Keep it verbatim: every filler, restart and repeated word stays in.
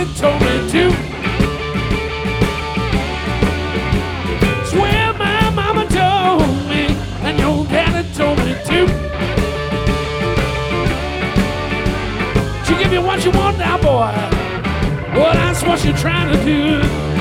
daddy told me to. Swear my mama told me, and your daddy told me to. She give you what you want now, boy. Well, that's what you're trying to do.